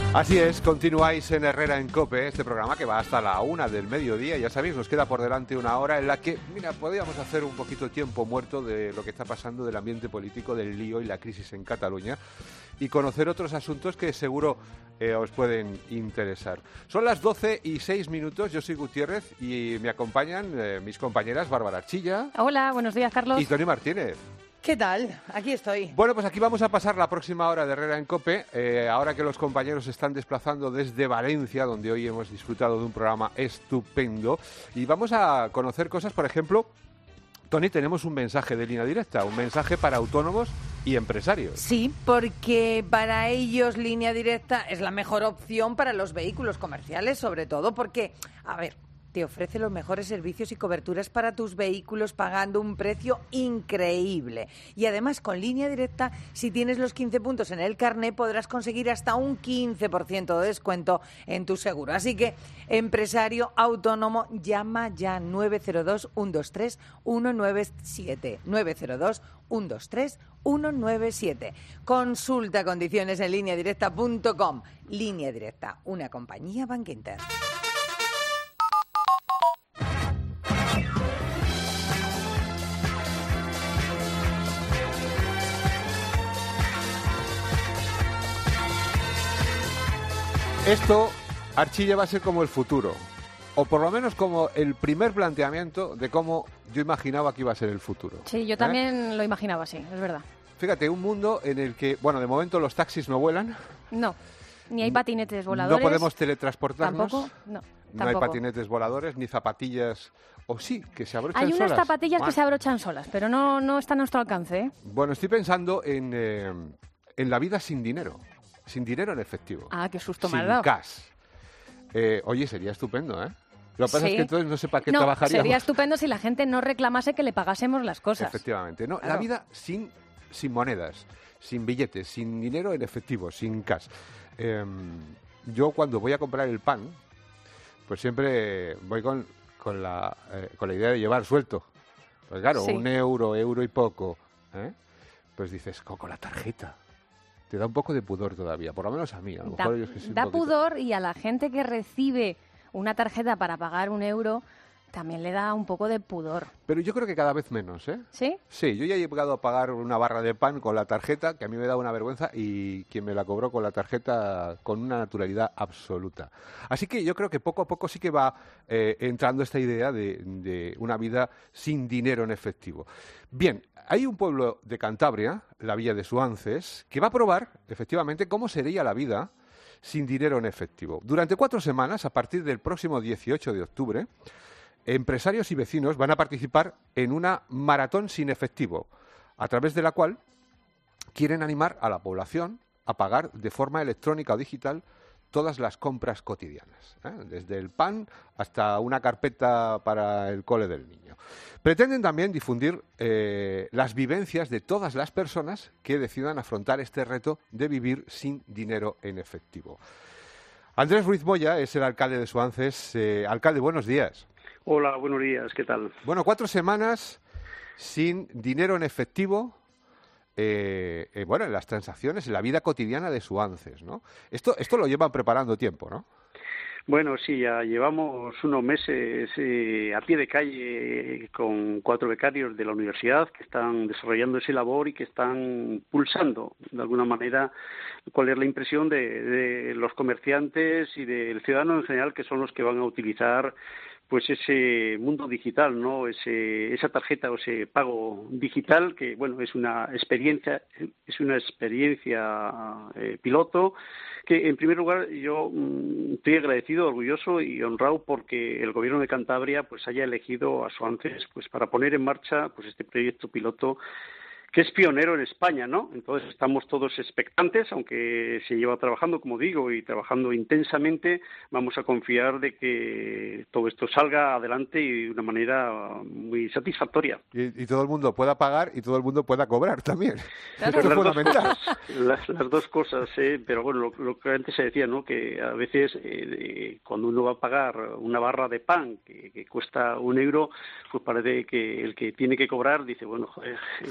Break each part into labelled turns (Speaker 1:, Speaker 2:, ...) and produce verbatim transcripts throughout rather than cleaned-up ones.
Speaker 1: Así es, continuáis en Herrera en COPE, este programa que va hasta la una del mediodía. Ya sabéis, nos queda por delante una hora en la que, mira, podríamos hacer un poquito de tiempo muerto de lo que está pasando, del ambiente político, del lío y la crisis en Cataluña, y conocer otros asuntos que seguro eh, os pueden interesar. Son las doce y seis minutos, yo soy Gutiérrez y me acompañan eh, mis compañeras Bárbara Archilla.
Speaker 2: Hola, buenos días, Carlos.
Speaker 1: Y Tony Martínez.
Speaker 3: ¿Qué tal? Aquí estoy.
Speaker 1: Bueno, pues aquí vamos a pasar la próxima hora de Herrera en COPE, eh, ahora que los compañeros se están desplazando desde Valencia, donde hoy hemos disfrutado de un programa estupendo, y vamos a conocer cosas, por ejemplo, Tony, tenemos un mensaje de línea directa, un mensaje para autónomos y empresarios.
Speaker 3: Sí, porque para ellos línea directa es la mejor opción para los vehículos comerciales, sobre todo porque, a ver, te ofrece los mejores servicios y coberturas para tus vehículos pagando un precio increíble. Y además, con línea directa, si tienes los quince puntos en el carné, podrás conseguir hasta un quince por ciento de descuento en tu seguro. Así que, empresario autónomo, llama ya nueve cero dos, uno dos tres, uno nueve siete. nueve cero dos, uno dos tres, uno nueve siete. Consulta condiciones en línea directa punto com. Línea Directa, una compañía Bank Inter.
Speaker 1: Esto, Archilla, va a ser como el futuro, o por lo menos como el primer planteamiento de cómo yo imaginaba que iba a ser el futuro.
Speaker 2: Sí, yo
Speaker 1: ¿Eh?
Speaker 2: también lo imaginaba así, es verdad.
Speaker 1: Fíjate, un mundo en el que, bueno, de momento los taxis no vuelan.
Speaker 2: No, ni hay patinetes voladores.
Speaker 1: No podemos teletransportarnos.
Speaker 2: Tampoco, no.
Speaker 1: No
Speaker 2: Tampoco.
Speaker 1: hay patinetes voladores, ni zapatillas, o sí, que se abrochan
Speaker 2: Hay unas
Speaker 1: solas.
Speaker 2: zapatillas
Speaker 1: Ah.
Speaker 2: que se abrochan solas, pero no, no está a nuestro alcance, ¿eh?
Speaker 1: Bueno, estoy pensando en, eh, en la vida sin dinero, sin dinero en efectivo.
Speaker 2: Ah, qué susto me
Speaker 1: sin
Speaker 2: has dado.
Speaker 1: cash. Eh, oye, sería estupendo, ¿eh? Lo que pasa
Speaker 2: Sí.
Speaker 1: es que entonces no sé para qué
Speaker 2: no,
Speaker 1: trabajaríamos.
Speaker 2: sería estupendo si la gente no reclamase que le pagásemos las cosas.
Speaker 1: Efectivamente. No,
Speaker 2: Claro.
Speaker 1: la vida sin, sin monedas, sin billetes, sin dinero en efectivo, sin cash. Eh, yo cuando voy a comprar el pan, pues siempre voy con, con, la, eh, con la idea de llevar suelto. Pues claro,
Speaker 2: Sí.
Speaker 1: un euro, euro y poco, ¿eh? Pues dices, con, con la tarjeta. Te da un poco de pudor todavía, por lo menos a mí. A lo
Speaker 2: Da,
Speaker 1: mejor yo es que soy un
Speaker 2: da
Speaker 1: poquito-
Speaker 2: pudor, y a la gente que recibe una tarjeta para pagar un euro también le da un poco de pudor.
Speaker 1: Pero yo creo que cada vez menos, ¿eh?
Speaker 2: ¿Sí?
Speaker 1: Sí, yo ya he llegado a pagar una barra de pan con la tarjeta, que a mí me da una vergüenza, y quien me la cobró con la tarjeta con una naturalidad absoluta. Así que yo creo que poco a poco sí que va eh, entrando esta idea de, de una vida sin dinero en efectivo. Bien, hay un pueblo de Cantabria, la Villa de Suances, que va a probar, efectivamente, cómo sería la vida sin dinero en efectivo. Durante cuatro semanas, a partir del próximo dieciocho de octubre, empresarios y vecinos van a participar en una maratón sin efectivo, a través de la cual quieren animar a la población a pagar de forma electrónica o digital todas las compras cotidianas, ¿eh? Desde el pan hasta una carpeta para el cole del niño. Pretenden también difundir eh, las vivencias de todas las personas que decidan afrontar este reto de vivir sin dinero en efectivo. Andrés Ruiz Moya es el alcalde de Suances. Eh, alcalde, buenos días.
Speaker 4: Hola, buenos días, ¿qué tal?
Speaker 1: Bueno, cuatro semanas sin dinero en efectivo, eh, eh, bueno, en las transacciones, en la vida cotidiana de Suances, ¿no? Esto, esto lo llevan preparando tiempo, ¿no?
Speaker 4: Bueno, sí, ya llevamos unos meses eh, a pie de calle eh, con cuatro becarios de la universidad que están desarrollando esa labor y que están pulsando, de alguna manera, cuál es la impresión de, de los comerciantes y del ciudadano en general, que son los que van a utilizar pues ese mundo digital, ¿no? Ese, esa tarjeta o ese pago digital que, bueno, es una experiencia, es una experiencia eh, piloto que, en primer lugar, yo mmm, estoy agradecido, orgulloso y honrado porque el Gobierno de Cantabria pues haya elegido a Suances pues para poner en marcha pues este proyecto piloto que es pionero en España, ¿no? Entonces estamos todos expectantes, aunque se lleva trabajando, como digo, y trabajando intensamente, vamos a confiar de que todo esto salga adelante y de una manera muy satisfactoria.
Speaker 1: Y, y todo el mundo pueda pagar y todo el mundo pueda cobrar también.
Speaker 2: Claro.
Speaker 1: Esto es
Speaker 4: Las dos
Speaker 1: fundamental.
Speaker 4: cosas, las, las dos cosas, ¿eh? Pero bueno, lo, lo que antes se decía, ¿no? Que a veces eh, de, cuando uno va a pagar una barra de pan que, que cuesta un euro, pues parece que el que tiene que cobrar dice, bueno, joder,
Speaker 1: Ah, sí,
Speaker 4: eh, pagar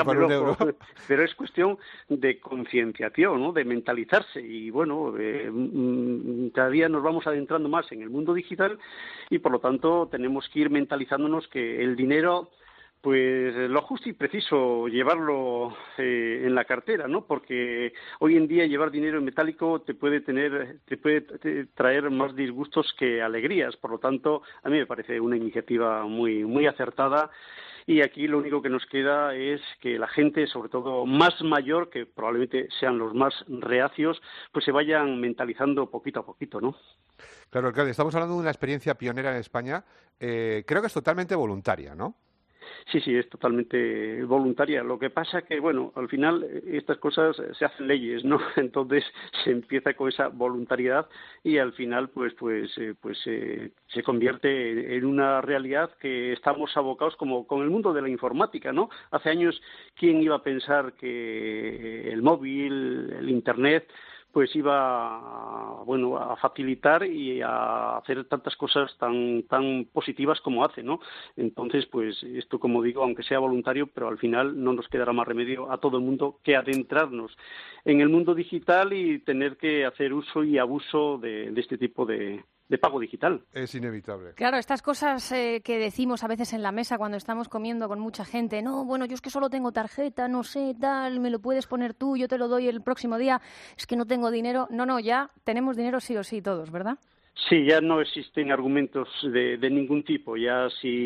Speaker 1: por un euro.
Speaker 4: Pero es cuestión de concienciación, ¿no? De mentalizarse. Y bueno, eh, cada día nos vamos adentrando más en el mundo digital y por lo tanto tenemos que ir mentalizándonos que el dinero, pues lo justo y preciso llevarlo eh, en la cartera, ¿no? Porque hoy en día llevar dinero en metálico te puede tener, te puede te traer más disgustos que alegrías. Por lo tanto, a mí me parece una iniciativa muy muy acertada. Y aquí lo único que nos queda es que la gente, sobre todo más mayor, que probablemente sean los más reacios, pues se vayan mentalizando poquito a poquito, ¿no?
Speaker 1: Claro, alcalde, estamos hablando de una experiencia pionera en España. Eh, creo que es totalmente voluntaria, ¿no?
Speaker 4: Sí, sí, es totalmente voluntaria. Lo que pasa que, bueno, al final estas cosas se hacen leyes, ¿no? Entonces se empieza con esa voluntariedad y al final, pues, pues, eh, pues eh, se convierte en una realidad que estamos abocados como con el mundo de la informática, ¿no? Hace años, ¿quién iba a pensar que el móvil, el Internet, pues iba, bueno, a facilitar y a hacer tantas cosas tan tan positivas como hace, ¿no? Entonces, pues esto, como digo, aunque sea voluntario, pero al final no nos quedará más remedio a todo el mundo que adentrarnos en el mundo digital y tener que hacer uso y abuso de, de este tipo de de pago digital.
Speaker 1: Es inevitable.
Speaker 2: Claro, estas cosas eh, que decimos a veces en la mesa cuando estamos comiendo con mucha gente, no, bueno, yo es que solo tengo tarjeta, no sé, tal, me lo puedes poner tú, yo te lo doy el próximo día, es que no tengo dinero. No, no, ya tenemos dinero sí o sí todos, ¿verdad?
Speaker 4: Sí, ya no existen argumentos de, de ningún tipo. Ya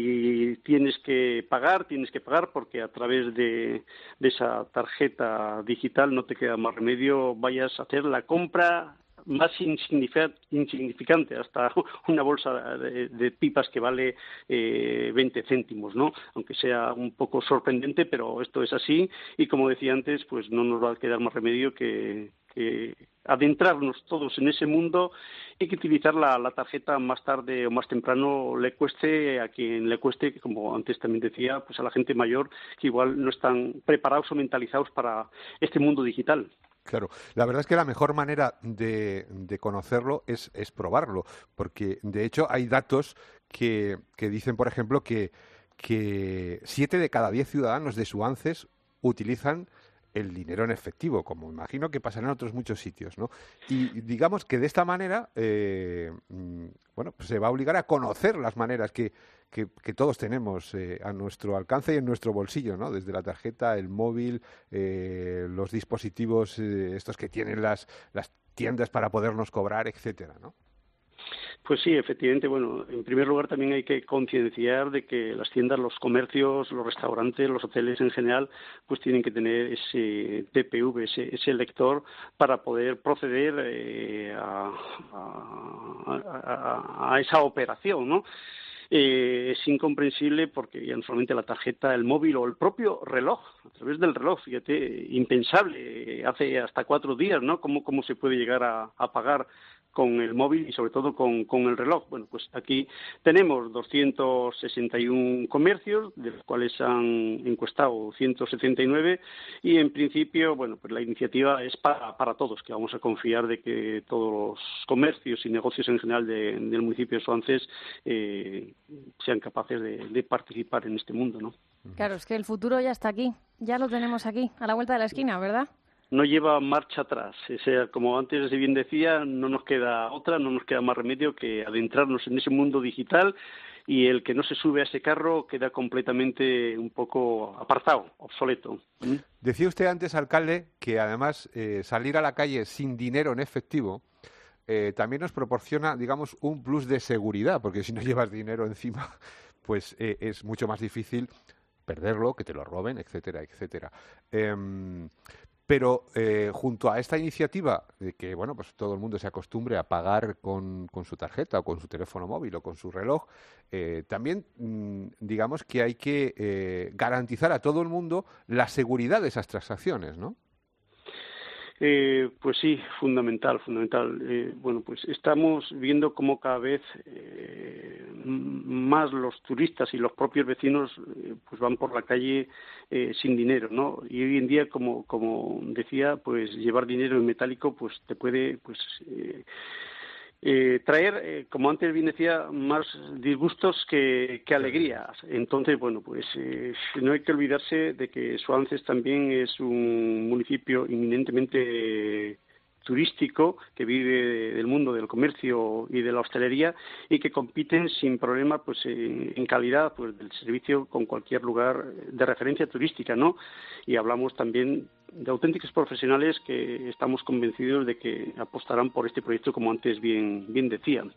Speaker 4: si tienes que pagar, tienes que pagar porque a través de, de esa tarjeta digital no te queda más remedio, vayas a hacer la compra más insignificante, hasta una bolsa de, de pipas que vale eh, veinte céntimos, ¿no? Aunque sea un poco sorprendente, pero esto es así y como decía antes, pues no nos va a quedar más remedio que, que adentrarnos todos en ese mundo y que utilizar la, la tarjeta más tarde o más temprano le cueste a quien le cueste, como antes también decía, pues a la gente mayor que igual no están preparados o mentalizados para este mundo digital.
Speaker 1: Claro, la verdad es que la mejor manera de, de conocerlo es, es probarlo, porque de hecho hay datos que, que dicen, por ejemplo, que, que siete de cada diez ciudadanos de Suances utilizan el dinero en efectivo, como imagino que pasará en otros muchos sitios, ¿no? Y digamos que de esta manera, eh, bueno, pues se va a obligar a conocer las maneras que, que, que todos tenemos eh, a nuestro alcance y en nuestro bolsillo, ¿no? Desde la tarjeta, el móvil, eh, los dispositivos eh, estos que tienen las, las tiendas para podernos cobrar, etcétera, ¿no?
Speaker 4: Pues sí, efectivamente. Bueno, en primer lugar también hay que concienciar de que las tiendas, los comercios, los restaurantes, los hoteles en general, pues tienen que tener ese T P V, ese, ese lector para poder proceder eh, a, a, a, a esa operación, ¿no? Eh, es incomprensible porque ya no solamente la tarjeta, el móvil o el propio reloj, a través del reloj, fíjate, impensable, hace hasta cuatro días, ¿no? ¿Cómo, cómo se puede llegar a, a pagar con el móvil y sobre todo con, con el reloj? Bueno, pues aquí tenemos doscientos sesenta y uno comercios, de los cuales han encuestado ciento setenta y nueve y en principio, bueno, pues la iniciativa es para, para todos, que vamos a confiar de que todos los comercios y negocios en general de, del municipio de Suances eh, sean capaces de, de participar en este mundo, ¿no?
Speaker 2: Claro, es que el futuro ya está aquí, ya lo tenemos aquí, a la vuelta de la esquina, ¿verdad?
Speaker 4: No lleva marcha atrás. O sea, como antes bien decía, no nos queda otra, no nos queda más remedio que adentrarnos en ese mundo digital y el que no se sube a ese carro queda completamente un poco apartado, obsoleto. ¿Mm?
Speaker 1: Decía usted antes, alcalde, que además eh, salir a la calle sin dinero en efectivo eh, también nos proporciona, digamos, un plus de seguridad, porque si no llevas dinero encima, pues eh, es mucho más difícil perderlo, que te lo roben, etcétera, etcétera. Eh, Pero eh, junto a esta iniciativa de que bueno, pues todo el mundo se acostumbre a pagar con, con su tarjeta o con su teléfono móvil o con su reloj, eh, también mmm, digamos que hay que eh, garantizar a todo el mundo la seguridad de esas transacciones, ¿no?
Speaker 4: Eh, pues sí, fundamental, fundamental. Eh, bueno, pues estamos viendo cómo cada vez eh, más los turistas y los propios vecinos eh, pues van por la calle eh, sin dinero, ¿no? Y hoy en día, como como decía, pues llevar dinero en metálico pues te puede pues eh, Eh, traer, eh, como antes bien decía, más disgustos que, que alegrías. Entonces, bueno, pues eh, no hay que olvidarse de que Suances también es un municipio eminentemente eh, turístico que vive del mundo del comercio y de la hostelería y que compiten sin problema pues eh, en calidad pues del servicio con cualquier lugar de referencia turística, ¿no? Y hablamos también de auténticos profesionales que estamos convencidos de que apostarán por este proyecto, como antes bien bien decían.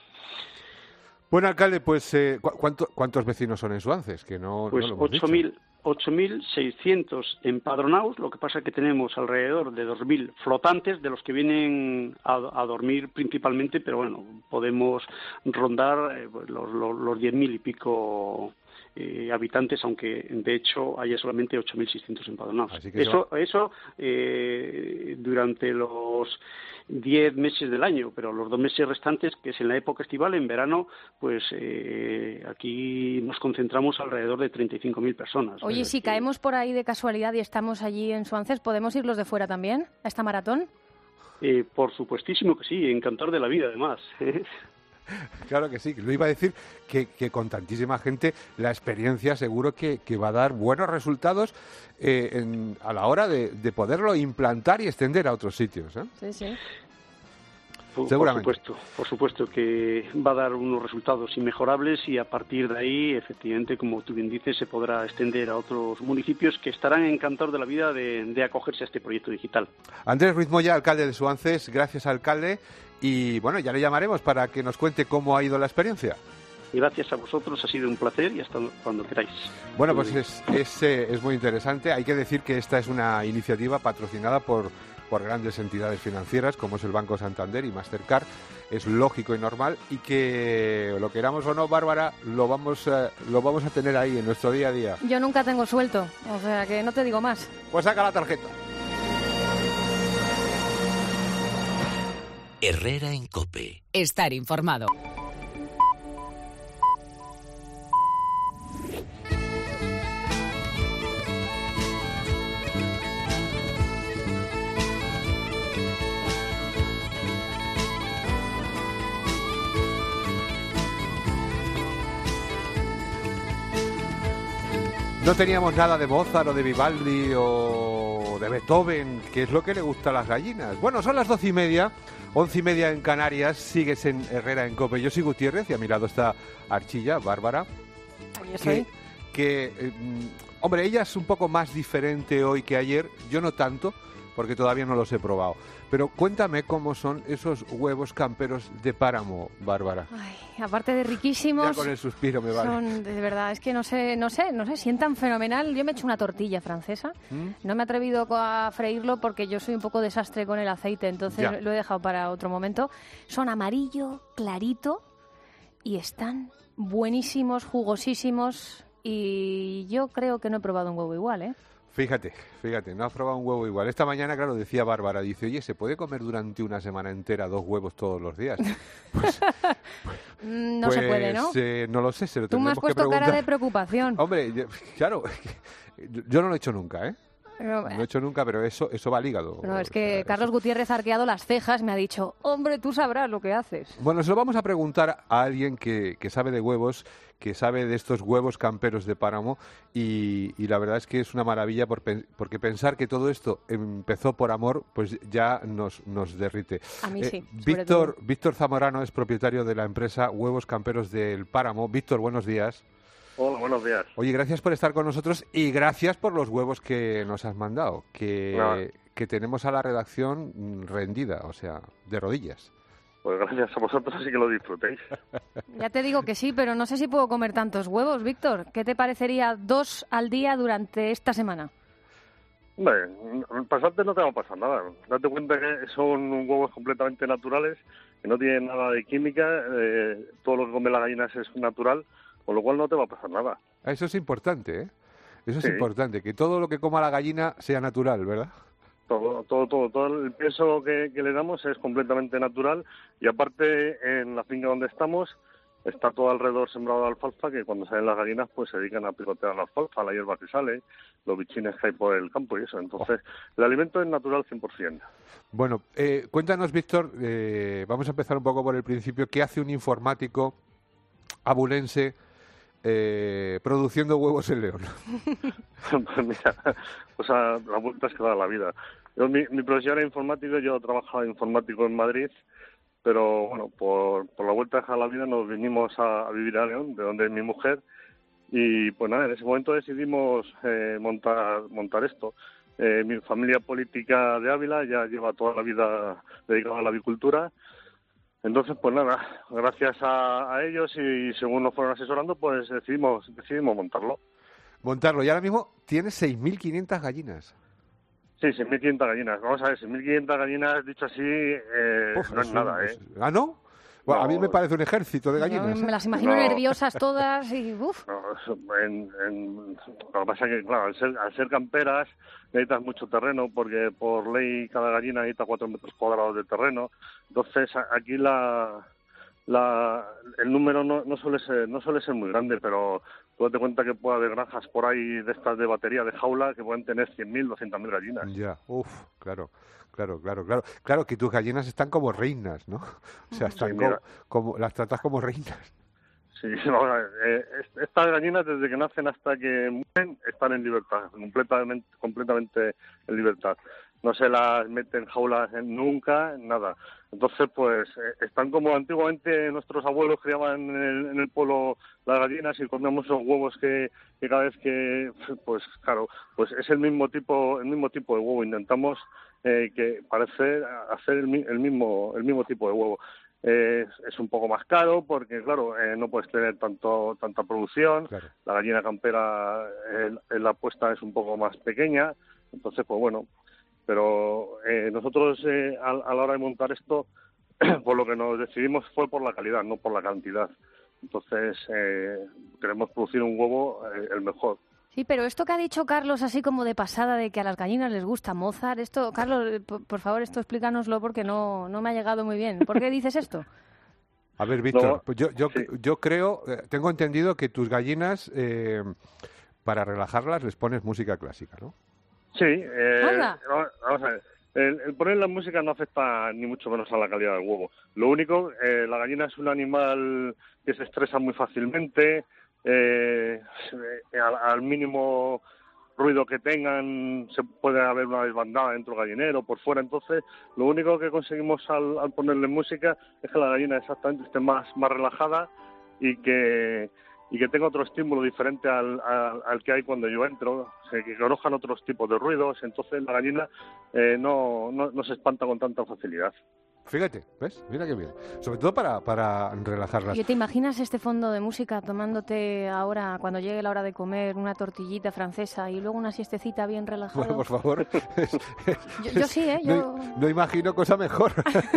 Speaker 1: Bueno, alcalde, pues eh, ¿cu cuánto, ¿cuántos vecinos son en Suances? Que no,
Speaker 4: pues
Speaker 1: no lo hemos dicho.
Speaker 4: ocho mil seiscientos empadronados, lo que pasa es que tenemos alrededor de dos mil flotantes, de los que vienen a, a dormir principalmente, pero bueno, podemos rondar eh, los, los, los diez mil y pico eh, habitantes, aunque de hecho haya solamente ocho mil seiscientos empadronados. Así que eso, eso eh, durante los diez meses del año, pero los dos meses restantes, que es en la época estival, en verano, pues eh, aquí nos concentramos alrededor de treinta y cinco mil personas.
Speaker 2: Oye, si que... caemos por ahí de casualidad y estamos allí en Suances, ¿podemos ir los de fuera también a esta maratón?
Speaker 4: Eh, por supuestísimo que sí, encantador de la vida, además.
Speaker 1: Claro que sí, lo iba a decir que, que con tantísima gente la experiencia seguro que, que va a dar buenos resultados eh, en, a la hora de, de poderlo implantar y extender a otros sitios, ¿eh?
Speaker 2: Sí, sí.
Speaker 4: Por, por supuesto, por supuesto que va a dar unos resultados inmejorables y a partir de ahí, efectivamente, como tú bien dices, se podrá extender a otros municipios que estarán encantados de la vida de, de acogerse a este proyecto digital.
Speaker 1: Andrés Ruiz Moya, alcalde de Suances, gracias, alcalde, y bueno, ya le llamaremos para que nos cuente cómo ha ido la experiencia.
Speaker 4: Gracias a vosotros, ha sido un placer y hasta cuando queráis.
Speaker 1: Bueno, pues es, es, es muy interesante. Hay que decir que esta es una iniciativa patrocinada por por grandes entidades financieras como es el Banco Santander y Mastercard. Es lógico y normal y que lo queramos o no, Bárbara, lo vamos, eh, lo vamos a tener ahí en nuestro día a día.
Speaker 2: Yo nunca tengo suelto, o sea que no te digo más.
Speaker 1: Pues saca la tarjeta.
Speaker 5: Herrera en COPE.
Speaker 6: Estar informado.
Speaker 1: No teníamos nada de Mozart o de Vivaldi o de Beethoven, que es lo que le gusta a las gallinas. Bueno, son las doce y media, once y media en Canarias, sigues en Herrera en COPE. Yo soy Gutiérrez y a mi lado está Archilla, Bárbara.
Speaker 2: Yo soy.
Speaker 1: Que, que eh, hombre, ella es un poco más diferente hoy que ayer, yo no tanto, porque todavía no los he probado. Pero cuéntame cómo son esos huevos camperos de páramo, Bárbara.
Speaker 2: Ay, aparte de riquísimos,
Speaker 1: ya con el suspiro me vale.
Speaker 2: Son, de verdad, es que no sé, no sé, no sé, sientan fenomenal. Yo me he hecho una tortilla francesa. ¿Mm? No me he atrevido a freírlo porque yo soy un poco desastre con el aceite, entonces ya. Lo he dejado para otro momento. Son amarillo, clarito y están buenísimos, jugosísimos y yo creo que no he probado un huevo igual, ¿eh?
Speaker 1: Fíjate, fíjate, no has probado un huevo igual. Esta mañana, claro, decía Bárbara, dice, oye, ¿se puede comer durante una semana entera dos huevos todos los días? Pues,
Speaker 2: no
Speaker 1: pues,
Speaker 2: se puede, ¿no?
Speaker 1: Eh, no lo sé, se lo
Speaker 2: Tú me has puesto cara de preocupación.
Speaker 1: Hombre, yo, claro, yo no lo he hecho nunca, ¿eh? No lo he hecho nunca, pero eso eso va al hígado.
Speaker 2: No, es que
Speaker 1: o sea,
Speaker 2: Carlos
Speaker 1: eso...
Speaker 2: Gutiérrez ha arqueado las cejas, me ha dicho, hombre, tú sabrás lo que haces.
Speaker 1: Bueno, se lo vamos a preguntar a alguien que, que sabe de huevos, que sabe de estos huevos camperos de páramo y, y la verdad es que es una maravilla por, porque pensar que todo esto empezó por amor, pues ya nos, nos derrite.
Speaker 2: A mí eh, sí.
Speaker 1: Víctor, Víctor Zamorano es propietario de la empresa Huevos Camperos del Páramo. Víctor, buenos días.
Speaker 7: Hola, buenos días.
Speaker 1: Oye, gracias por estar con nosotros y gracias por los huevos que nos has mandado, que, no. que tenemos a la redacción rendida, o sea, de rodillas.
Speaker 7: Pues gracias a vosotros, así que lo disfrutéis.
Speaker 2: Ya te digo que sí, pero no sé si puedo comer tantos huevos, Víctor. ¿Qué te parecería dos al día durante esta semana?
Speaker 7: Bueno, pasarte no te va a pasar nada. Date cuenta que son huevos completamente naturales, que no tienen nada de química, eh, todo lo que comen las gallinas es natural, con lo cual no te va a pasar nada.
Speaker 1: Eso es importante, ¿eh? Eso
Speaker 7: sí.
Speaker 1: es importante, que todo lo que coma la gallina sea natural, ¿verdad?
Speaker 7: Todo, todo, todo, todo el peso que, que le damos es completamente natural y aparte en la finca donde estamos está todo alrededor sembrado de alfalfa, que cuando salen las gallinas pues se dedican a picotear la alfalfa, la hierba que sale, los bichines que hay por el campo y eso. Entonces, el alimento es natural cien por ciento.
Speaker 1: Bueno, eh, cuéntanos, Víctor, eh, vamos a empezar un poco por el principio. ¿Qué hace un informático abulense eh, produciendo huevos en León?
Speaker 7: Pues mira, o sea, las vueltas que da la vida. Yo, mi, mi profesión era informático, yo trabajaba de informático en Madrid, pero bueno, por, por la vuelta a la vida nos vinimos a, a vivir a León, de donde es mi mujer, y pues nada, en ese momento decidimos eh, montar montar esto. Eh, mi familia política de Ávila ya lleva toda la vida dedicada a la avicultura. Entonces, pues nada, gracias a, a ellos y según nos fueron asesorando, pues decidimos decidimos montarlo.
Speaker 1: Montarlo. Y ahora mismo tienes seis mil quinientas gallinas.
Speaker 7: Sí, seis mil quinientas gallinas. Vamos a ver, seis mil quinientas gallinas, dicho así, eh,
Speaker 1: Uf,
Speaker 7: no es
Speaker 1: un,
Speaker 7: nada, ¿eh?
Speaker 1: Es, ¿Ah, no? Bueno, no? A mí me parece un ejército de gallinas.
Speaker 2: Yo me
Speaker 1: ¿eh?
Speaker 2: las imagino
Speaker 7: no.
Speaker 2: nerviosas todas y uff.
Speaker 7: No, en, en, lo que pasa es que, claro, al ser, al ser camperas necesitas mucho terreno porque por ley cada gallina necesita cuatro metros cuadrados de terreno. Entonces, aquí la, la el número no, no suele ser no suele ser muy grande, pero tú date cuenta que puede haber granjas por ahí de estas de batería, de jaula, que pueden tener cien mil, doscientas mil gallinas.
Speaker 1: Ya, uff, claro. Claro, claro, claro. Claro que tus gallinas están como reinas, ¿no? O sea, están
Speaker 7: Sí,
Speaker 1: como, como, las tratas como reinas.
Speaker 7: Sí, ahora, eh, estas gallinas desde que nacen hasta que mueren están en libertad, completamente, completamente en libertad. No se las meten en jaulas en nunca, nada. Entonces, pues, eh, están como antiguamente nuestros abuelos criaban en el, en el pueblo las gallinas y comíamos esos huevos que, que cada vez que, pues, claro, pues es el mismo tipo, el mismo tipo de huevo. Intentamos eh, que parece hacer el, el mismo, el mismo tipo de huevo. Eh, es un poco más caro porque, claro, eh, no puedes tener tanto tanta producción.
Speaker 1: Claro.
Speaker 7: La gallina campera, eh, la puesta es un poco más pequeña. Entonces, pues bueno, pero eh, nosotros eh, a, a la hora de montar esto, por lo que nos decidimos fue por la calidad, no por la cantidad. Entonces, eh, queremos producir un huevo eh, el mejor.
Speaker 2: Sí, pero esto que ha dicho Carlos, así como de pasada, de que a las gallinas les gusta Mozart, esto, Carlos, por, por favor, esto explícanoslo porque no, no me ha llegado muy bien. ¿Por qué dices esto?
Speaker 1: A ver, Víctor,
Speaker 7: No,
Speaker 1: pues yo, yo,
Speaker 7: sí.
Speaker 1: yo creo, eh, tengo entendido que tus gallinas, eh, para relajarlas, les pones música clásica, ¿no?
Speaker 7: Sí, eh,
Speaker 2: Anda.
Speaker 7: vamos a ver. El, el poner la música no afecta ni mucho menos a la calidad del huevo. Lo único, eh, la gallina es un animal que se estresa muy fácilmente. Eh, al, al mínimo ruido que tengan se puede haber una desbandada dentro del gallinero, por fuera. Entonces, lo único que conseguimos al, al ponerle música es que la gallina exactamente esté más, más relajada y que y que tenga otro estímulo diferente al, al, al que hay cuando yo entro, o sea, que conozcan otros tipos de ruidos. Entonces la gallina eh, no, no, no se espanta con tanta facilidad.
Speaker 1: Fíjate, ¿ves? Mira qué bien. Sobre todo para, para relajarlas.
Speaker 2: ¿Y te imaginas este fondo de música tomándote ahora, cuando llegue la hora de comer, una tortillita francesa y luego una siestecita bien relajada?
Speaker 1: Bueno, por favor. Es- es-
Speaker 2: Yo- yo sí, ¿eh?
Speaker 1: No,
Speaker 2: Yo-
Speaker 1: no imagino cosa mejor.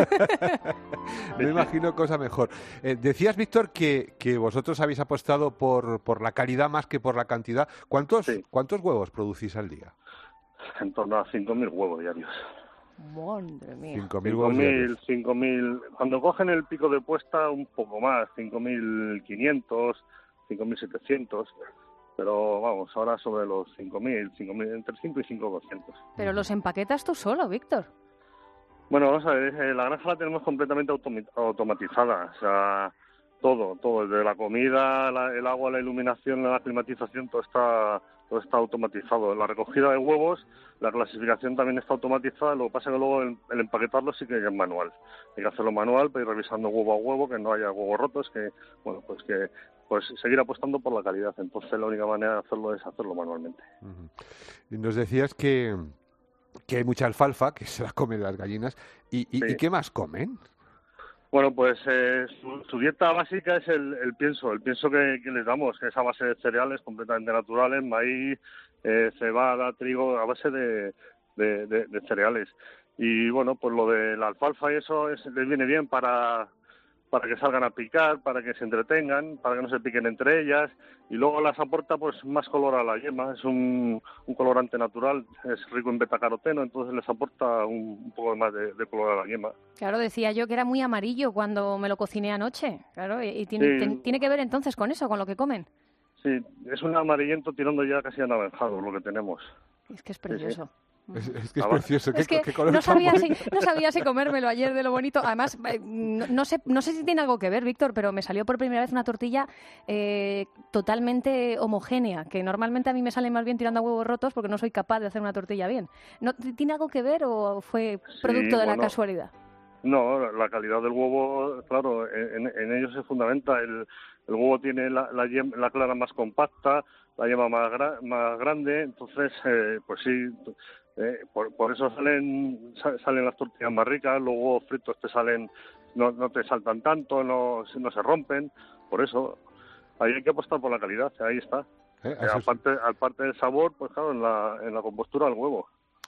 Speaker 1: No imagino cosa mejor. Eh, decías, Víctor, que, que vosotros habéis apostado por, por la calidad más que por la cantidad. ¿Cuántos,
Speaker 7: Sí.
Speaker 1: ¿Cuántos huevos producís al día?
Speaker 7: En torno a cinco mil huevos diarios.
Speaker 2: Madre mía.
Speaker 1: cinco mil
Speaker 7: cinco
Speaker 1: huevos
Speaker 7: mil,
Speaker 1: diarios.
Speaker 7: cinco mil. Cuando cogen el pico de puesta, un poco más, cinco mil quinientos, cinco mil setecientos. Pero vamos, ahora sobre los cinco mil, cinco mil, entre cinco y cinco mil doscientos.
Speaker 2: Pero los empaquetas tú solo, Víctor.
Speaker 7: Bueno, vamos a ver, eh, la granja la tenemos completamente automi- automatizada, o sea, todo, todo, desde la comida, la- el agua, la iluminación, la climatización, todo está, todo está automatizado. La recogida de huevos, la clasificación también está automatizada, lo que pasa es que luego el, el empaquetarlo sí que es manual. Hay que hacerlo manual para ir revisando huevo a huevo, que no haya huevos rotos, que, bueno, pues que pues seguir apostando por la calidad. Entonces la única manera de hacerlo es hacerlo manualmente.
Speaker 1: Ujú. Y nos decías que, que hay mucha alfalfa, que se la comen las gallinas. ¿Y, y,
Speaker 7: Sí.
Speaker 1: ¿y qué más comen?
Speaker 7: Bueno, pues eh, su, su dieta básica es el, el pienso, el pienso que, que les damos, que es a base de cereales completamente naturales, maíz, eh, cebada, trigo, a base de, de, de, de cereales. Y bueno, pues lo de la alfalfa y eso es, les viene bien para, para que salgan a picar, para que se entretengan, para que no se piquen entre ellas, y luego las aporta pues más color a la yema, es un, un colorante natural, es rico en betacaroteno, entonces les aporta un, un poco más de, de color a la yema.
Speaker 2: Claro, decía yo que era muy amarillo cuando me lo cociné anoche, claro, y, y tiene,
Speaker 7: Sí.
Speaker 2: ten- tiene que ver entonces con eso, con lo que comen.
Speaker 7: Sí, es un amarillento tirando ya casi anaranjado lo que tenemos.
Speaker 2: Es que es
Speaker 7: sí.
Speaker 2: precioso.
Speaker 1: Es, es que es
Speaker 7: Ah,
Speaker 1: precioso. ¿Qué,
Speaker 2: Es que
Speaker 1: qué color
Speaker 2: no
Speaker 1: tan
Speaker 2: sabía, si,
Speaker 1: bonito?
Speaker 2: no sabía si comérmelo ayer de lo bonito. Además, eh, no, no sé, no sé si tiene algo que ver, Víctor, pero me salió por primera vez una tortilla eh, totalmente homogénea, que normalmente a mí me sale más bien tirando a huevos rotos porque no soy capaz de hacer una tortilla bien. ¿No, ¿Tiene algo que ver o fue producto de la
Speaker 7: bueno.
Speaker 2: casualidad?
Speaker 7: No, la calidad del huevo, claro, en, en ello se fundamenta. El, el huevo tiene la, la, yema, la clara más compacta, la yema más, gra, más grande, entonces, eh, pues sí, eh, por, por eso salen salen las tortillas más ricas, los huevos fritos te salen, no, no te saltan tanto, no, no se rompen, por eso ahí hay que apostar por la calidad, ahí está.
Speaker 1: ¿Eh?
Speaker 7: Eh, aparte, aparte del sabor, pues claro, en la, en la compostura del huevo.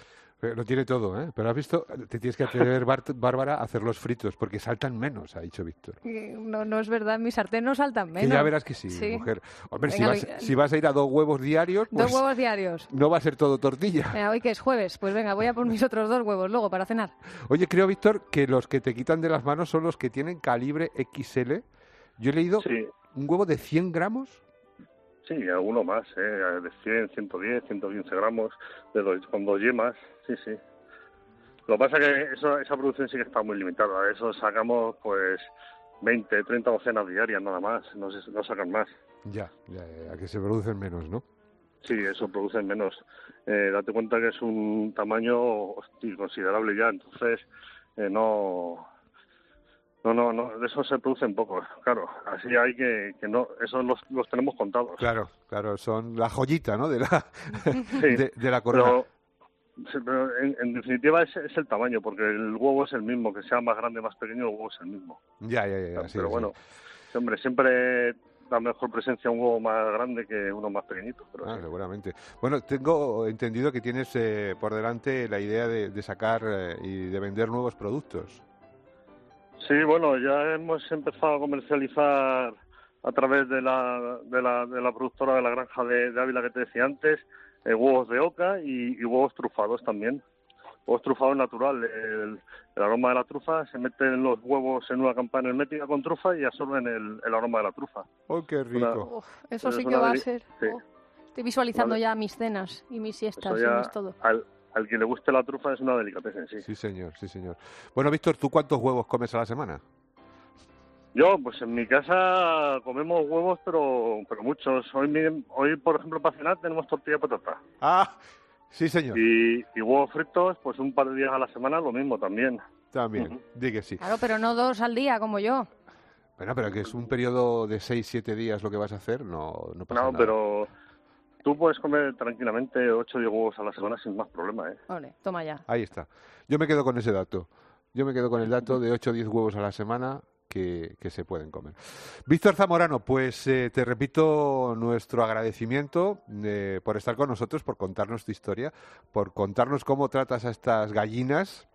Speaker 1: Lo tiene todo, ¿eh? Pero has visto, te tienes que atrever, Bart- Bárbara, a hacer los fritos, porque saltan menos, ha dicho Víctor.
Speaker 2: Eh, No, no es verdad, mi sartén no saltan menos.
Speaker 1: Que ya verás que sí,
Speaker 2: Sí.
Speaker 1: mujer. Hombre, si
Speaker 2: Venga,
Speaker 1: vas,
Speaker 2: lo-
Speaker 1: si vas a ir a dos huevos diarios, pues
Speaker 2: Dos huevos diarios.
Speaker 1: no va a ser todo tortilla.
Speaker 2: Venga, hoy que es jueves, pues venga, voy a por mis otros dos huevos luego para cenar.
Speaker 1: Oye, creo, Víctor, que los que te quitan de las manos son los que tienen calibre equis ele. Yo he leído
Speaker 7: Sí.
Speaker 1: un huevo de cien gramos.
Speaker 7: Sí, alguno más, ¿eh? De cien, ciento diez, ciento quince gramos, de dos, con dos yemas, sí, sí. Lo que pasa es que eso, esa producción sí que está muy limitada. Eso sacamos, pues, veinte, treinta docenas diarias nada más, no, se, no sacan más.
Speaker 1: Ya, ya, ya, que se producen menos, ¿no?
Speaker 7: Sí, eso producen menos. Eh, date cuenta que es un tamaño hostia, considerable ya, entonces eh, no... No, no, no, de eso se producen pocos, claro. Así hay que, que no, esos los, los tenemos contados.
Speaker 1: Claro, claro, son la joyita, ¿no? De la,
Speaker 7: Sí,
Speaker 1: de, de la corona.
Speaker 7: Pero, sí, pero en, en definitiva es, es el tamaño, porque el huevo es el mismo, que sea más grande o más pequeño, el huevo es el mismo.
Speaker 1: Ya, ya, ya. ya, sí,
Speaker 7: pero
Speaker 1: sí.
Speaker 7: bueno, hombre, siempre da mejor presencia un huevo más grande que uno más pequeñito. Pero
Speaker 1: Ah,
Speaker 7: sí.
Speaker 1: seguramente. Bueno, tengo entendido que tienes eh, por delante la idea de, de sacar eh, y de vender nuevos productos.
Speaker 7: Sí, bueno, ya hemos empezado a comercializar a través de la, de la, de la productora de la granja de, de Ávila que te decía antes, eh, huevos de oca y, y huevos trufados también. Huevos trufados natural. El, el aroma de la trufa, se meten los huevos en una campana hermética con trufa y absorben el, el aroma de la trufa.
Speaker 1: ¡Oh, qué rico!
Speaker 2: Uf, eso
Speaker 7: Pero
Speaker 2: sí
Speaker 7: es
Speaker 2: que
Speaker 7: una
Speaker 2: va a
Speaker 7: deli-
Speaker 2: ser.
Speaker 7: sí.
Speaker 2: Oh, estoy visualizando
Speaker 7: Vale.
Speaker 2: ya mis cenas y mis siestas
Speaker 7: Eso
Speaker 2: y
Speaker 7: ya,
Speaker 2: mis todo.
Speaker 7: al, al que le guste la trufa es una delicatessen, sí.
Speaker 1: Sí, señor, sí, señor. Bueno, Víctor, ¿tú cuántos huevos comes a la semana?
Speaker 7: Yo, pues en mi casa comemos huevos, pero pero muchos. Hoy, mi- hoy por ejemplo, para cenar tenemos tortilla de patata.
Speaker 1: ¡Ah! Sí, señor.
Speaker 7: Y, y huevos fritos, pues un par de días a la semana, lo mismo también.
Speaker 1: También,
Speaker 7: Ujú.
Speaker 1: di que sí.
Speaker 2: Claro, pero no dos al día como yo.
Speaker 1: Bueno, pero que es un periodo de seis, siete días lo que vas a hacer, no, no pasa
Speaker 7: No,
Speaker 1: nada.
Speaker 7: pero tú puedes comer tranquilamente ocho o diez huevos a la semana sin más problema, ¿eh?
Speaker 2: Ole, toma ya.
Speaker 1: Ahí está. Yo me quedo con ese dato. Yo me quedo con el dato de ocho o diez huevos a la semana que, que se pueden comer. Víctor Zamorano, pues eh, te repito nuestro agradecimiento eh, por estar con nosotros, por contarnos tu historia, por contarnos cómo tratas a estas gallinas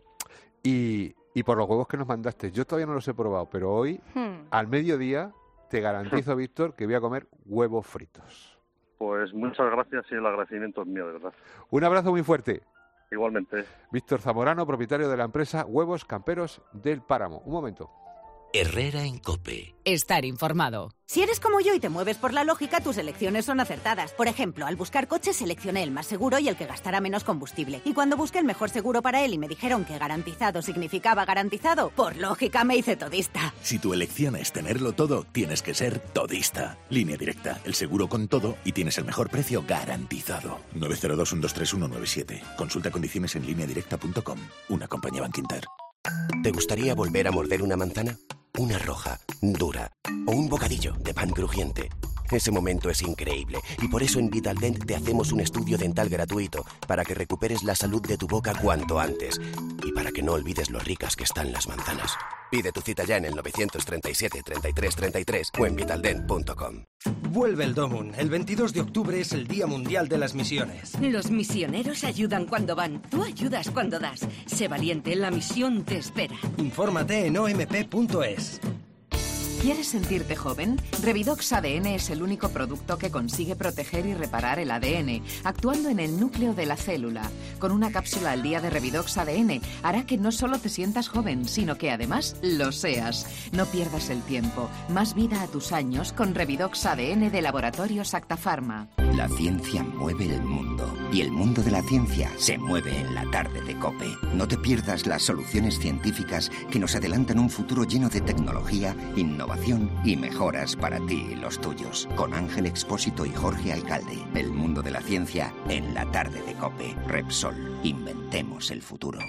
Speaker 1: y, y por los huevos que nos mandaste. Yo todavía no los he probado, pero hoy,
Speaker 2: Hmm.
Speaker 1: al mediodía, te garantizo, Víctor, que voy a comer huevos fritos.
Speaker 7: Pues muchas gracias y el agradecimiento es mío, de verdad.
Speaker 1: Un abrazo muy fuerte.
Speaker 7: Igualmente.
Speaker 1: Víctor Zamorano, propietario de la empresa Huevos Camperos del Páramo. Un momento.
Speaker 5: Herrera en COPE.
Speaker 6: Estar informado.
Speaker 8: Si eres como yo y te mueves por la lógica, tus elecciones son acertadas. Por ejemplo, al buscar coches seleccioné el más seguro y el que gastará menos combustible. Y cuando busqué el mejor seguro para él y me dijeron que garantizado significaba garantizado, por lógica me hice todista.
Speaker 5: Si tu elección es tenerlo todo, tienes que ser todista. Línea Directa, el seguro con todo y tienes el mejor precio garantizado. nueve cero dos, uno dos tres, uno nueve siete. Consulta condiciones en línea directa punto com. Una compañía Bankinter.
Speaker 9: ¿Te gustaría volver a morder una manzana? Una roja, dura o un bocadillo de pan crujiente.
Speaker 6: Ese momento es increíble y por eso en Vitaldent te hacemos un estudio dental gratuito para que recuperes la salud de tu boca cuanto antes y para que no olvides lo ricas que están las manzanas. Pide tu cita ya en el novecientos treinta y siete, treinta y tres, treinta y tres o en vitaldent punto com.
Speaker 9: Vuelve el Domun. El veintidós de octubre es el Día Mundial de las Misiones.
Speaker 10: Los misioneros ayudan cuando van. Tú ayudas cuando das. Sé valiente, la misión te espera.
Speaker 9: Infórmate en o m p punto es.
Speaker 11: ¿Quieres sentirte joven? Revidox A D N es el único producto que consigue proteger y reparar el A D N, actuando en el núcleo de la célula. Con una cápsula al día de Revidox A D N hará que no solo te sientas joven, sino que además lo seas. No pierdas el tiempo. Más vida a tus años con Revidox A D N de Laboratorios Acta Pharma.
Speaker 12: La ciencia mueve el mundo y el mundo de la ciencia se mueve en la tarde de COPE. No te pierdas las soluciones científicas que nos adelantan un futuro lleno de tecnología, innovación y mejoras para ti y los tuyos. Con Ángel Expósito y Jorge Alcalde. El mundo de la ciencia en la tarde de COPE. Repsol. Inventemos el futuro.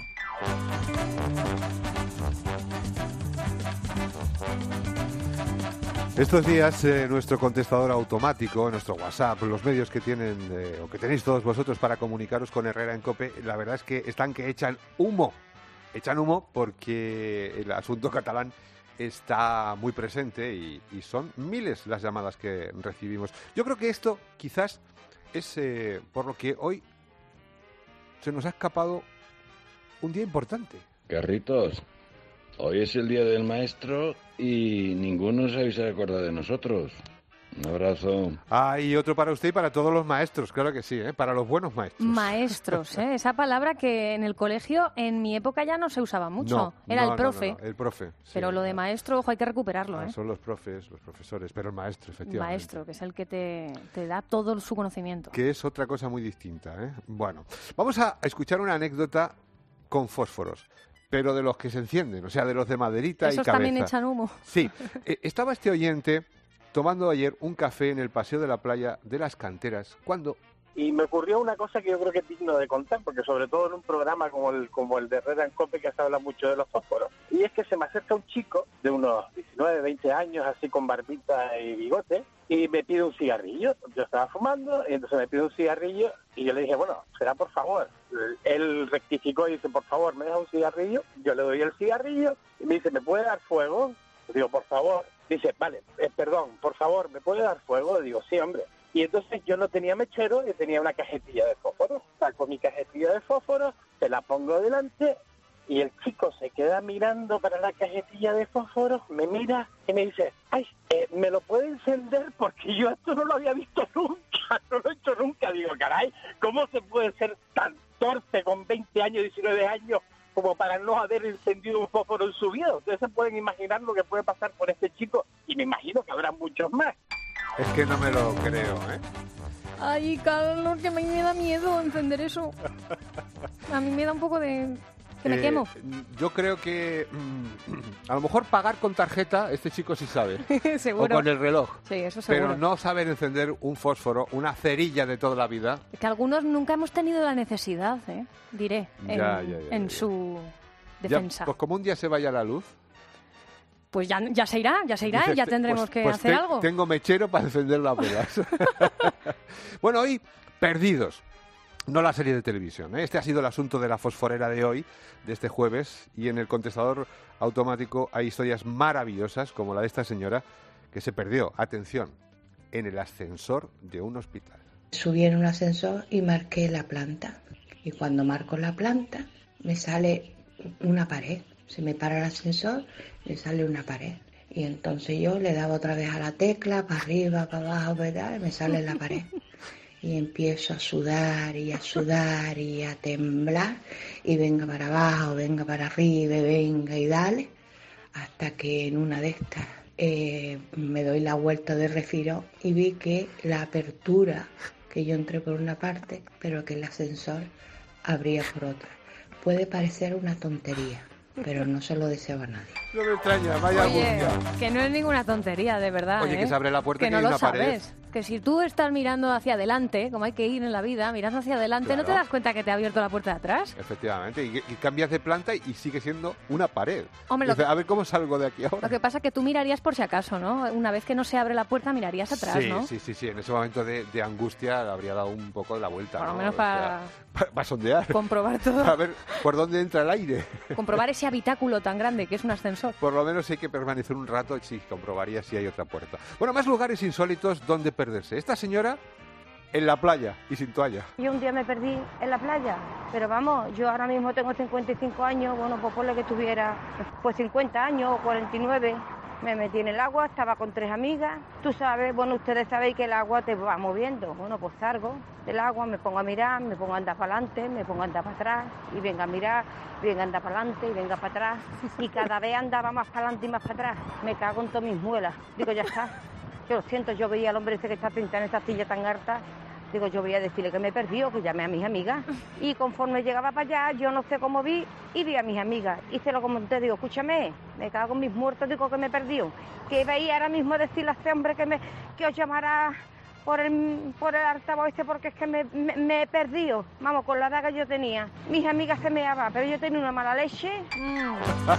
Speaker 1: Estos días eh, nuestro contestador automático, nuestro WhatsApp, los medios que tienen eh, o que tenéis todos vosotros para comunicaros con Herrera en COPE, la verdad es que están que echan humo. Echan humo porque el asunto catalán está muy presente y, y son miles las llamadas que recibimos. Yo creo que esto quizás es eh, por lo que hoy se nos ha escapado un día importante.
Speaker 13: Carritos, hoy es el Día del Maestro y ninguno os habéis acordado de nosotros. Un abrazo.
Speaker 1: Ah, y otro para usted y para todos los maestros, claro que sí, ¿eh? Para los buenos maestros.
Speaker 2: Maestros, ¿eh? Esa palabra que en el colegio en mi época ya no se usaba mucho.
Speaker 1: No,
Speaker 2: Era
Speaker 1: no,
Speaker 2: el profe.
Speaker 1: No, no, no, el profe. Sí,
Speaker 2: pero lo de maestro, ojo, hay que recuperarlo,
Speaker 1: ah,
Speaker 2: ¿eh?
Speaker 1: Son los profes, los profesores, pero el maestro, efectivamente.
Speaker 2: Maestro, que es el que te, te da todo su conocimiento.
Speaker 1: Que es otra cosa muy distinta, ¿eh? Bueno, vamos a escuchar una anécdota con fósforos, pero de los que se encienden, o sea, de los de maderita
Speaker 2: Esos
Speaker 1: y cabeza.
Speaker 2: también echan humo.
Speaker 1: Sí, eh, estaba este oyente tomando ayer un café en el paseo de la playa de las Canteras, cuando...
Speaker 14: Y me ocurrió una cosa que yo creo que es digno de contar, porque sobre todo en un programa como el como el de Herrera en COPE, que se habla mucho de los fósforos. Y es que se me acerca un chico de unos diecinueve, veinte años, así con barbita y bigote, y me pide un cigarrillo. Yo estaba fumando, y entonces me pide un cigarrillo, y yo le dije, bueno, será por favor. Él rectificó y dice, por favor, ¿me deja un cigarrillo? Yo le doy el cigarrillo, y me dice, ¿me puede dar fuego? Le digo, por favor. Dice, vale, eh, perdón, por favor, ¿me puede dar fuego? Le digo, sí, hombre. Y entonces yo no tenía mechero, yo tenía una cajetilla de fósforo. Saco mi cajetilla de fósforo, se la pongo delante y el chico se queda mirando para la cajetilla de fósforo, me mira y me dice, ay, eh, ¿me lo puede encender? Porque yo esto no lo había visto nunca, no lo he hecho nunca. Digo, caray, ¿cómo se puede ser tan torpe con veinte años, diecinueve años, como para no haber encendido un fósforo en su vida? Ustedes se pueden imaginar lo que puede pasar con este chico y me imagino que habrá muchos más.
Speaker 1: Es que no me lo creo, ¿eh?
Speaker 2: Ay, Carlos, que a mí me da miedo encender eso. A mí me da un poco de... que me
Speaker 1: eh,
Speaker 2: quemo.
Speaker 1: Yo creo que mmm, a lo mejor pagar con tarjeta, este chico sí sabe.
Speaker 2: Seguro.
Speaker 1: O con el reloj.
Speaker 2: Sí, eso seguro.
Speaker 1: Pero no saber encender un fósforo, una cerilla de toda la vida.
Speaker 2: Que algunos nunca hemos tenido la necesidad, ¿eh? Diré, en,
Speaker 1: ya, ya, ya,
Speaker 2: en
Speaker 1: ya.
Speaker 2: su defensa.
Speaker 1: Ya, pues como un día se vaya la luz...
Speaker 2: Pues ya, ya se irá, ya se irá,
Speaker 1: Dices,
Speaker 2: ya tendremos
Speaker 1: pues,
Speaker 2: que
Speaker 1: pues
Speaker 2: hacer
Speaker 1: te,
Speaker 2: algo.
Speaker 1: Tengo mechero para encender las velas. Bueno, hoy, Perdidos. No la serie de televisión, ¿eh? Este ha sido el asunto de la fosforera de hoy, de este jueves, y en el contestador automático hay historias maravillosas, como la de esta señora, que se perdió, atención, en el ascensor de un hospital.
Speaker 15: Subí en un ascensor y marqué la planta. Y cuando marco la planta, me sale una pared. Se me para el ascensor, me sale una pared. Y entonces yo le daba otra vez a la tecla, para arriba, para abajo, ¿verdad? Y me sale la pared. Y empiezo a sudar y a sudar y a temblar. Y venga para abajo, venga para arriba, venga y dale. Hasta que en una de estas eh, me doy la vuelta de refiro y vi que la apertura, que yo entré por una parte, pero que el ascensor abría por otra. Puede parecer una tontería, pero no se lo deseaba a nadie.
Speaker 1: No me extraña, vaya
Speaker 2: Oye,
Speaker 1: angustia.
Speaker 2: que no es ninguna tontería, de verdad.
Speaker 1: Oye,
Speaker 2: ¿eh?
Speaker 1: que se abre la puerta
Speaker 2: que
Speaker 1: y
Speaker 2: no
Speaker 1: hay
Speaker 2: lo
Speaker 1: una
Speaker 2: sabes.
Speaker 1: pared.
Speaker 2: que si tú estás mirando hacia adelante, como hay que ir en la vida, mirando hacia adelante,
Speaker 1: Claro.
Speaker 2: ¿no te das cuenta que te ha abierto la puerta de atrás?
Speaker 1: Efectivamente, y, y cambias de planta y, y sigue siendo una pared.
Speaker 2: Hombre, lo
Speaker 1: Dices,
Speaker 2: que-
Speaker 1: a ver cómo salgo de aquí ahora.
Speaker 2: Lo que pasa es que tú mirarías por si acaso, ¿no? Una vez que no se abre la puerta, mirarías atrás,
Speaker 1: sí,
Speaker 2: ¿no?
Speaker 1: sí, sí, sí, en ese momento de, de angustia le habría dado un poco de la vuelta.
Speaker 2: Por lo
Speaker 1: ¿no?
Speaker 2: menos
Speaker 1: O
Speaker 2: para
Speaker 1: sea, para sondear.
Speaker 2: comprobar todo.
Speaker 1: A ver por dónde entra el aire.
Speaker 2: Comprobar ese habitáculo tan grande que es un ascensor.
Speaker 1: Por lo menos hay que permanecer un rato y sí, comprobaría si hay otra puerta. Bueno, más lugares insólitos donde perderse. Esta señora en la playa y sin toalla.
Speaker 16: Yo un día me perdí en la playa, pero vamos, yo ahora mismo tengo cincuenta y cinco años, bueno, pues por lo que tuviera pues cincuenta años o cuarenta y nueve, me metí en el agua, estaba con tres amigas, tú sabes, bueno, ustedes sabéis que el agua te va moviendo, bueno, pues salgo del agua, me pongo a mirar, me pongo a andar para adelante, me pongo a andar para atrás, y venga a mirar, y venga a andar para adelante, y venga para atrás, y cada vez andaba más para adelante y más para atrás, me cago en todas mis muelas, digo, ya está. Yo lo siento, yo veía al hombre ese que está pintado en esa silla tan harta, digo, yo voy a decirle que me perdió, que llamé a mis amigas. Y conforme llegaba para allá, yo no sé cómo vi, y vi a mis amigas. Y se lo comenté, digo, escúchame, me cago en mis muertos, digo que me perdió. Que veía ahora mismo decirle a este hombre que, me, que os llamara por el, por el altavoz este porque es que me, me, me he perdido. Vamos, con la edad que yo tenía. Mis amigas se me daban, pero yo tenía una mala leche. Mm,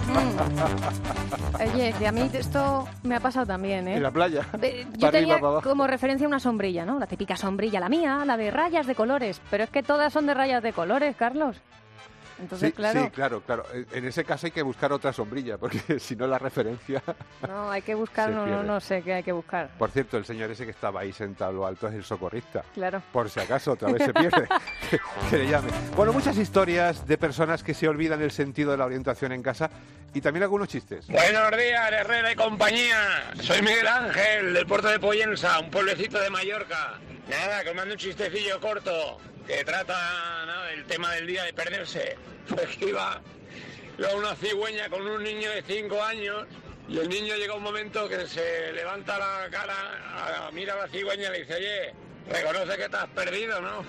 Speaker 16: mm.
Speaker 2: Oye, que a mí esto me ha pasado también, ¿eh?
Speaker 1: En la playa.
Speaker 2: Eh, Yo
Speaker 1: Para
Speaker 2: tenía
Speaker 1: arriba, para abajo.
Speaker 2: como referencia una sombrilla, ¿no? La típica sombrilla, la mía, la de rayas de colores. Pero es que todas son de rayas de colores, Carlos. Entonces,
Speaker 1: Sí,
Speaker 2: claro,
Speaker 1: sí, claro, claro. En en ese caso hay que buscar otra sombrilla, porque si no la referencia...
Speaker 2: no, hay que buscar,
Speaker 1: Se
Speaker 2: no, no,
Speaker 1: pierde.
Speaker 2: no sé qué hay que buscar.
Speaker 1: Por cierto, el señor ese que estaba ahí sentado a lo alto es el socorrista.
Speaker 2: Claro.
Speaker 1: Por si acaso otra vez se pierde, que, que le llame. Bueno, muchas historias de personas que se olvidan el sentido de la orientación en casa y también algunos chistes.
Speaker 17: Buenos días, Herrera y compañía. Soy Miguel Ángel, del puerto de Pollensa, un pueblecito de Mallorca. Nada, que os mando un chistecillo corto que trata nada, del tema del día de perderse. Pues que iba, iba una cigüeña con un niño de cinco años y el niño llega un momento que se levanta la cara, a- mira a la cigüeña y le dice, oye, reconoce que te has perdido, ¿no?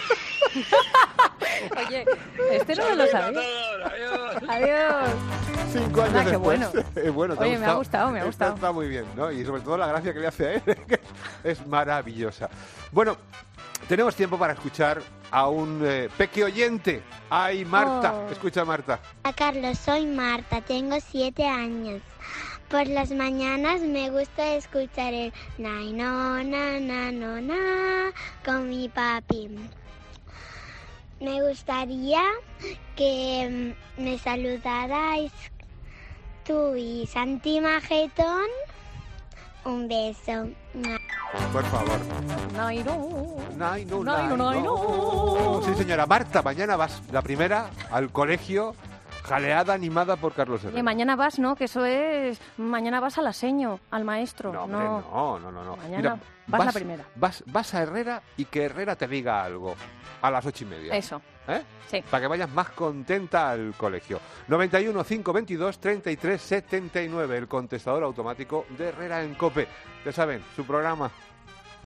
Speaker 2: Oye, este no me lo
Speaker 17: Saludito a
Speaker 2: sabía.
Speaker 17: todos, adiós.
Speaker 2: Adiós.
Speaker 1: Cinco años
Speaker 2: Ah, qué
Speaker 1: después.
Speaker 2: bueno.
Speaker 1: Es bueno, ¿te
Speaker 2: Oye, me ha gustado, me ha
Speaker 1: Está-
Speaker 2: gustado.
Speaker 1: Está muy bien, ¿no? Y sobre todo la gracia que le hace a él, que es maravillosa. Bueno, tenemos tiempo para escuchar a un eh, peque oyente. ¡Ay, Marta!
Speaker 18: Oh.
Speaker 1: Escucha, Marta.
Speaker 18: Hola Carlos, soy Marta, tengo siete años. Por las mañanas me gusta escuchar el na y no, na, na, no, na con mi papi. Me gustaría que mm, me saludarais tú y Santi Magetón. Un beso.
Speaker 1: Por favor.
Speaker 2: Nay, no.
Speaker 1: Nay, no,
Speaker 2: Nay, no,
Speaker 1: nay,
Speaker 2: nay,
Speaker 1: no. Sí, señora. Marta, mañana vas la primera al colegio, jaleada, animada por Carlos
Speaker 2: Oye,
Speaker 1: Herrera.
Speaker 2: mañana vas, ¿no? Que eso es... Mañana vas al aseño, al maestro.
Speaker 1: No, hombre, no, no, no, no.
Speaker 2: Mañana vas la primera.
Speaker 1: Vas, vas a Herrera y que Herrera te diga algo a las ocho y media.
Speaker 2: Eso.
Speaker 1: ¿Eh?
Speaker 2: Sí.
Speaker 1: Para que vayas más contenta al colegio. noventa y uno, cinco veintidós, treinta y tres setenta y nueve, el contestador automático de Herrera en COPE. Ya saben, su programa